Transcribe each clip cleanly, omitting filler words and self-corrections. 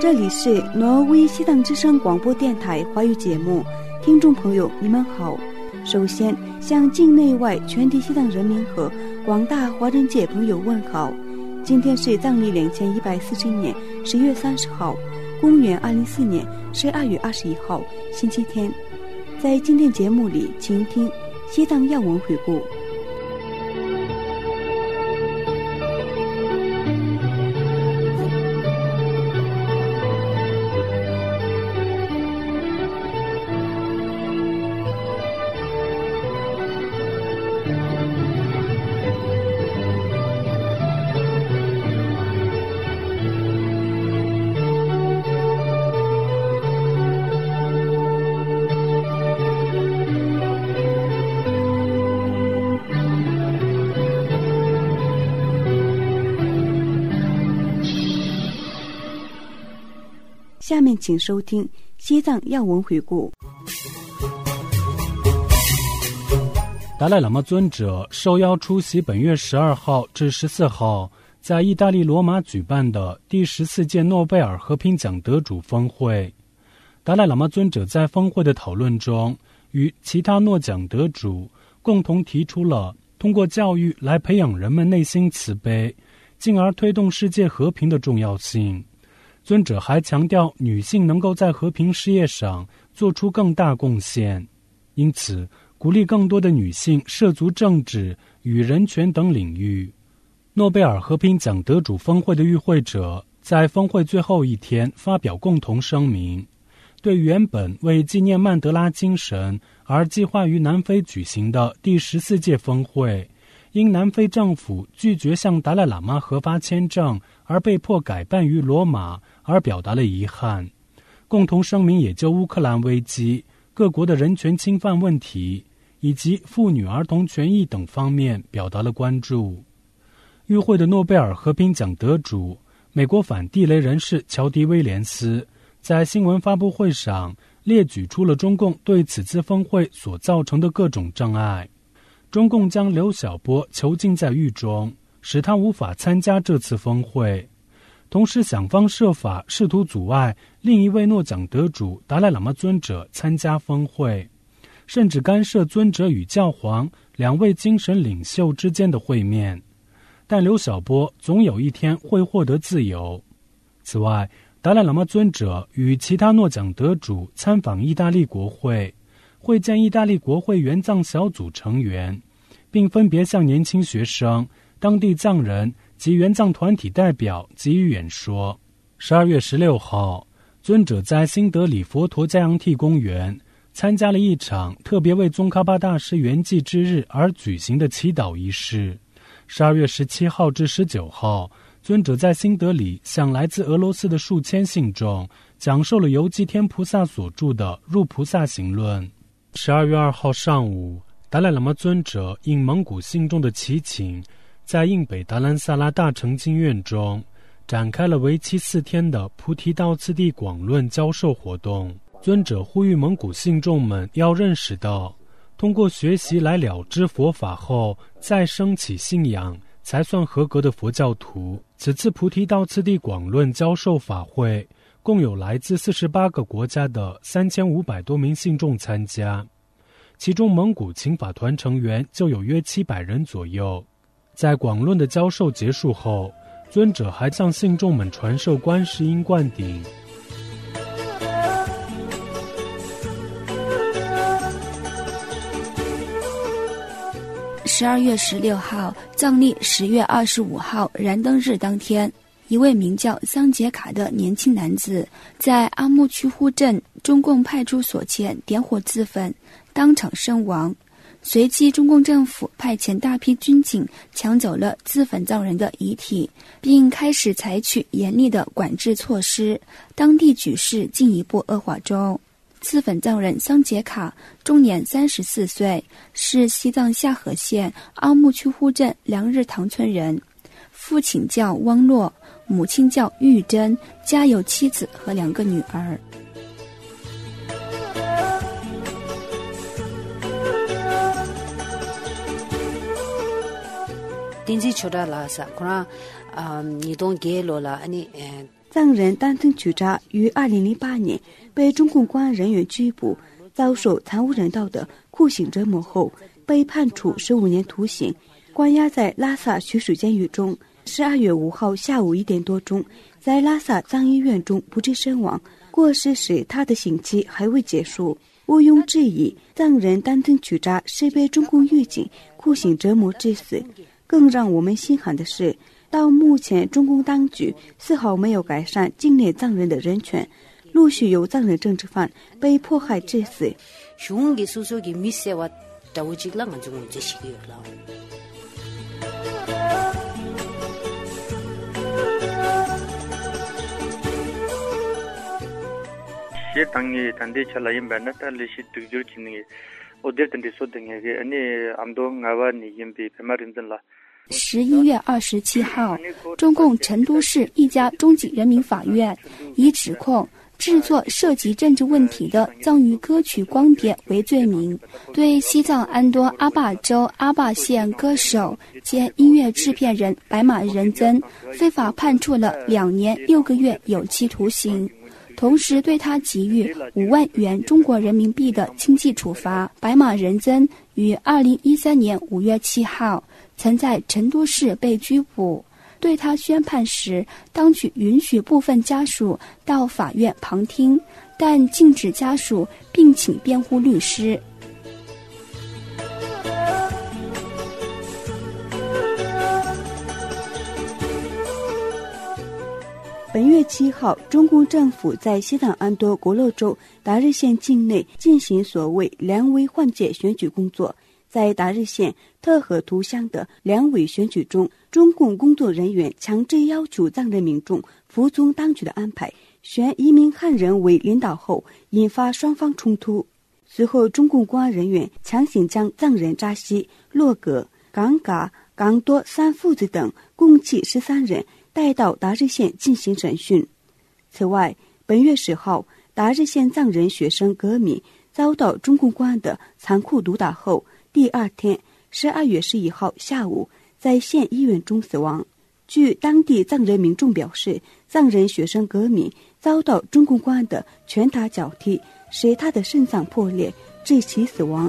这里是挪威西藏之声广播电台华语节目，听众朋友你们好。首先向境内外全体西藏人民和广大华人界朋友问好。今天是藏历2140年10月30号，公元2004年12月21号，星期天。在今天节目里，请听西藏要闻回顾。下面请收听西藏要闻回顾。 达赖喇嘛尊者受邀出席本月12号至14号在意大利罗马举办的第14届诺贝尔和平奖得主峰会。达赖喇嘛尊者在峰会的讨论中，与其他诺奖得主共同提出了通过教育来培养人们内心慈悲，进而推动世界和平的重要性。尊者还强调女性能够在和平事业上做出更大贡献，因此鼓励更多的女性涉足政治与人权等领域。诺贝尔和平奖得主峰会的与会者在峰会最后一天发表共同声明，对原本为纪念曼德拉精神而计划于南非举行的第14届峰会，因南非政府拒绝向达赖喇嘛核发签证而被迫改办于罗马而表达了遗憾。共同声明也就乌克兰危机、各国的人权侵犯问题以及妇女儿童权益等方面表达了关注。与会的诺贝尔和平奖得主美国反地雷人士乔迪·威廉斯在新闻发布会上列举出了中共对此次峰会所造成的各种障碍。中共将刘晓波囚禁在狱中，使他无法参加这次峰会，同时想方设法试图阻碍另一位诺奖得主达赖喇嘛尊者参加峰会，甚至干涉尊者与教皇两位精神领袖之间的会面。但刘晓波总有一天会获得自由。此外，达赖喇嘛尊者与其他诺奖得主参访意大利国会，会见意大利国会援藏小组成员，并分别向年轻学生、当地藏人及援藏团体代表给予演说。12月16号，尊者在新德里佛陀嘉扬替公园参加了一场特别为宗喀巴大师圆寂之日而举行的祈祷仪式。12月17号至19号，尊者在新德里向来自俄罗斯的数千信众讲授了由吉天菩萨所著的《入菩萨行论》。12月2号上午，达赖喇嘛尊者应蒙古信众的祈请，在印北达兰萨拉大成经院中展开了为期4天的菩提道次第广论教授活动。尊者呼吁蒙古信众们要认识到，通过学习来了知佛法后再升起信仰才算合格的佛教徒。此次菩提道次第广论教授法会共有来自48个国家的3500多名信众参加，其中蒙古请法团成员就有约700人左右。在广论的教授结束后，尊者还向信众们传授观世音灌顶。 12月16号，藏历10月25号燃灯日当天，一位名叫桑杰卡的年轻男子在阿木区呼镇中共派出所前点火自焚，当场身亡。随即中共政府派遣大批军警抢走了自焚藏人的遗体，并开始采取严厉的管制措施，当地局势进一步恶化中。自焚藏人桑杰卡终年34岁，是西藏夏河县阿木区呼镇梁日塘村人，父亲叫汪洛，母亲叫玉珍，家有妻子和2个女儿。 딘지 초라라사 코나 니동 게로라 아니 藏人丹增曲扎于2008年被中共公安人员拘捕，遭受惨无人道的酷刑折磨后，被判处15年徒刑，关押在拉萨取水监狱中。12月5号下午1点多钟，在拉萨藏医院中不治身亡。过世时，他的刑期还未结束。毋庸置疑，藏人丹增曲扎是被中共狱警酷刑折磨致死。更让我们心寒的是，到目前中共当局丝毫没有改善境内藏人的人权，陆续有藏人政治犯被迫害致死。 당이 단대 찰라임 반나타 리시 득줄치니 오데 단대 소등에게 아니 암도 나와니 임비 페마린들라 11月27号，中共成都市一家中级人民法院以指控制作涉及政治问题的藏语歌曲光碟为罪名，对西藏安多阿坝州阿坝县歌手兼音乐制片人白马仁增非法判处了2年6个月有期徒刑，同时对他给予5万元中国人民币的经济处罚。白马仁增于2013年5月7号曾在成都市被拘捕。对他宣判时，当局允许部分家属到法院旁听，但禁止家属并请辩护律师。 本月7号，中共政府在西藏安多国乐州达日县境内进行所谓两委换届选举工作。在达日县特河图乡的两委选举中，中共工作人员强制要求藏人民众服从当局的安排，选一名汉人为领导后，引发双方冲突。随后，中共公安人员强行将藏人扎西、洛格、冈嘎、冈多三父子等共计13人带到达日县进行审讯。此外，本月10号，达日县藏人学生革命遭到中共公安的残酷毒打后，第二天12月11号下午在县医院中死亡。据当地藏人民众表示，藏人学生革命遭到中共公安的拳打脚踢，使他的肾脏破裂，致其死亡。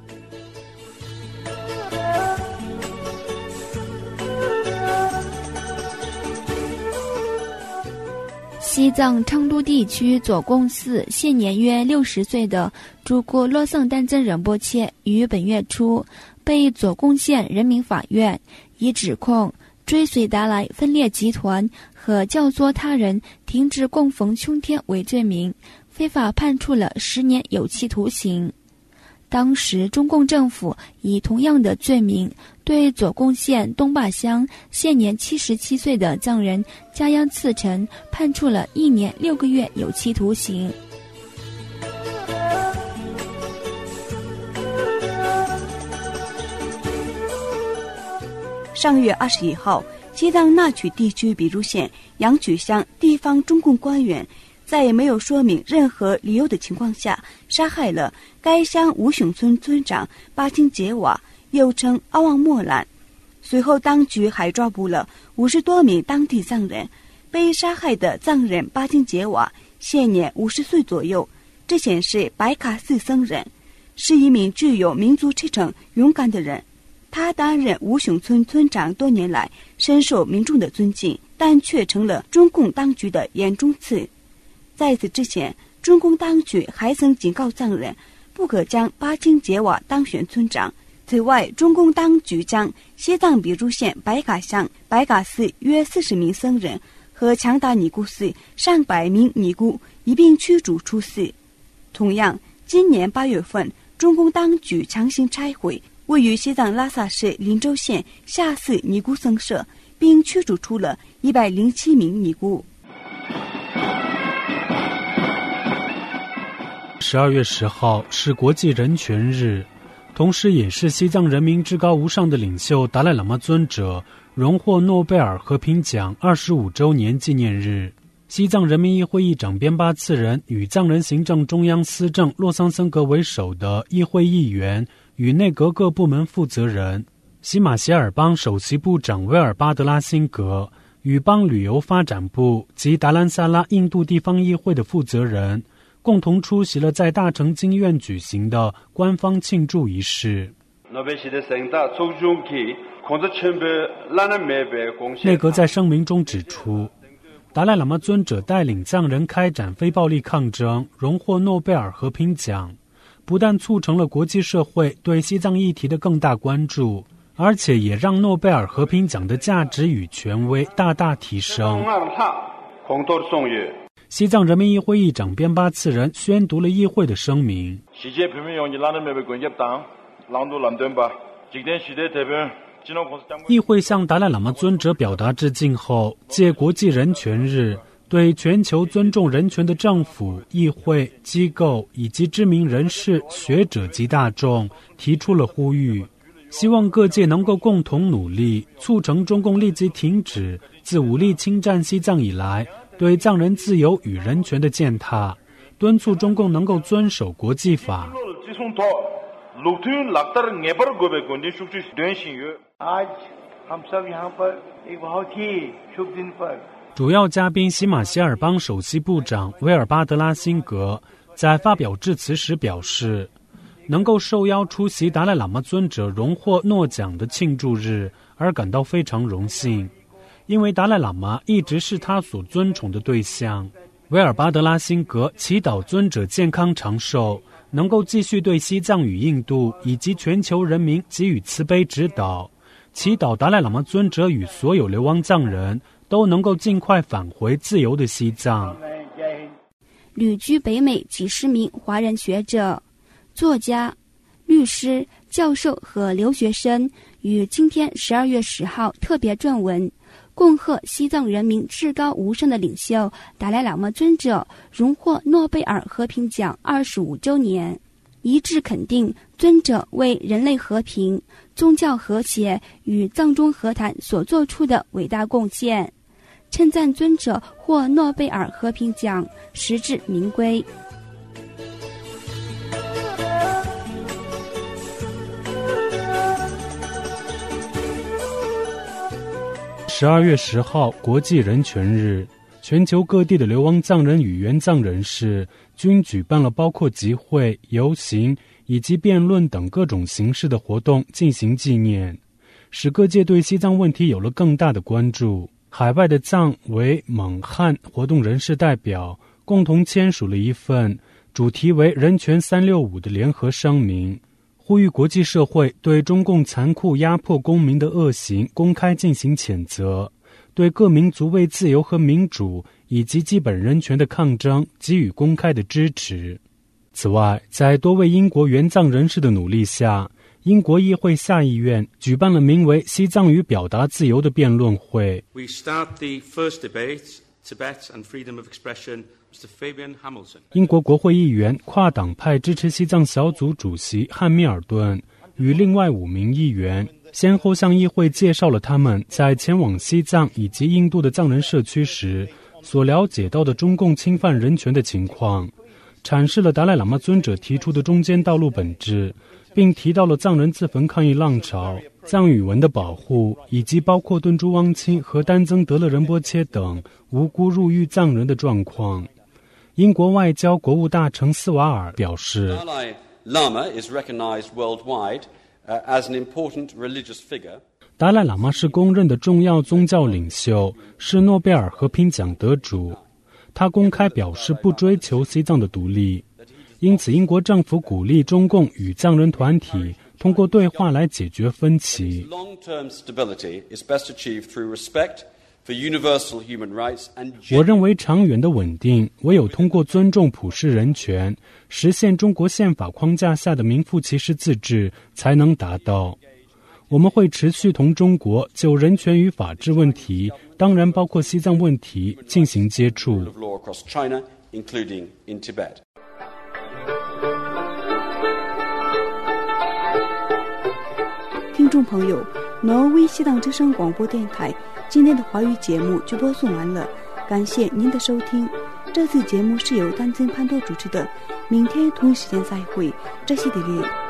西藏昌都地区左贡寺现年约60岁的珠姑洛桑丹增仁波切于本月初被左贡县人民法院以指控追随达赖分裂集团和教唆他人停止供奉穹天为罪名，非法判处了10年有期徒刑。当时中共政府以同样的罪名对左贡县东坝乡现年77岁的藏人加央次成判处了1年6个月有期徒刑。 上月21号，西藏那曲地区比如县羊曲乡地方中共官员在没有说明任何理由的情况下，杀害了该乡吴雄村村长巴金杰瓦，又称阿旺莫兰。随后，当局还抓捕了50多名当地藏人。被杀害的藏人巴金杰瓦现年50岁左右，这显示白卡寺僧人是一名具有民族赤诚、勇敢的人。他担任吴雄村村长多年来，深受民众的尊敬，但却成了中共当局的眼中刺。在此之前，中共当局还曾警告藏人不可将巴金杰瓦当选村长。此外，中共当局将西藏比如县白嘎乡白嘎寺约40名僧人和强达尼姑寺上百名尼姑一并驱逐出寺。同样，今年8月份，中共当局强行拆毁位于西藏拉萨市林州县下寺尼姑僧舍，并驱逐出了107名尼姑。 12月10号是国际人权日，同时也是西藏人民至高无上的领袖达赖喇嘛尊者荣获诺贝尔和平奖25周年纪念日。西藏人民议会议长边巴次仁与藏人行政中央司政洛桑森格为首的议会议员与内阁各部门负责人，西马歇尔邦首席部长威尔巴德拉辛格与邦旅游发展部及达兰萨拉印度地方议会的负责人共同出席了在大城经院举行的官方庆祝仪式。内阁在声明中指出，达赖喇嘛尊者带领藏人开展非暴力抗争，荣获诺贝尔和平奖，不但促成了国际社会对西藏议题的更大关注，而且也让诺贝尔和平奖的价值与权威大大提升。西藏人民议会议长边巴次仁宣读了议会的声明。议会向达赖喇嘛尊者表达致敬后，借国际人权日对全球尊重人权的政府、议会、机构以及知名人士、学者及大众提出了呼吁，希望各界能够共同努力，促成中共立即停止自武力侵占西藏以来对藏人自由与人权的践踏，敦促中共能够遵守国际法。主要嘉宾喜马歇尔邦首席部长威尔巴德拉辛格在发表致辞时表示，能够受邀出席达赖喇嘛尊者荣获诺奖的庆祝日而感到非常荣幸，因为达赖喇嘛一直是他所尊崇的对象。威尔巴德拉辛格祈祷尊者健康长寿，能够继续对西藏与印度以及全球人民给予慈悲指导，祈祷达赖喇嘛尊者与所有流亡藏人都能够尽快返回自由的西藏。 旅居北美几十名华人学者、作家、律师、教授和留学生于今天12月10号特别撰文，恭贺西藏人民至高无上的领袖达赖喇嘛尊者荣获诺贝尔和平奖25周年，一致肯定尊者为人类和平、宗教和谐与藏中和谈所做出的伟大贡献，称赞尊者获诺贝尔和平奖实至名归。 12月10号国际人权日，全球各地的流亡藏人与原藏人士均举办了包括集会、游行以及辩论等各种形式的活动进行纪念，使各界对西藏问题有了更大的关注。海外的藏、维、蒙、汉活动人士代表共同签署了一份主题为人权365的联合声明，呼吁国际社会对中共残酷压迫公民的恶行公开进行谴责，对各民族为自由和民主以及基本人权的抗争给予公开的支持。此外，在多位英国原藏人士的努力下，英国议会下议院举办了名为西藏与表达自由的辩论会。 We start the first debate, Tibet and freedom of expression. Mr. Fabian Hamilton. 英国国会议员跨党派支持西藏小组主席汉密尔顿与另外5名议员先后向议会介绍了他们在前往西藏以及印度的藏人社区时所了解到的中共侵犯人权的情况，阐释了达赖喇嘛尊者提出的中间道路本质，并提到了藏人自焚抗议浪潮、藏语文的保护，以及包括敦珠汪钦和丹增德勒仁波切等无辜入狱藏人的状况。英国外交国务大臣斯瓦尔表示， Dalai Lama is recognized worldwide as an important religious figure. 达赖喇嘛是公认的重要宗教领袖，是诺贝尔和平奖得主。他公开表示不追求西藏的独立，因此英国政府鼓励中共与藏人团体通过对话来解决分歧。 Long-term stability is best achieved through respect for universal human rights and 我认为长远的稳定唯有通过尊重普世人权，实现中国宪法框架下的名副其实自治才能达到。我们会持续同中国就人权与法治问题，当然包括西藏问题进行接触。 of law across China, including in Tibet. 听众朋友，挪威西藏之声广播电台今天的华语节目就播送完了，感谢您的收听。这次节目是由丹增潘多主持的，明天同一时间再会，这些的列。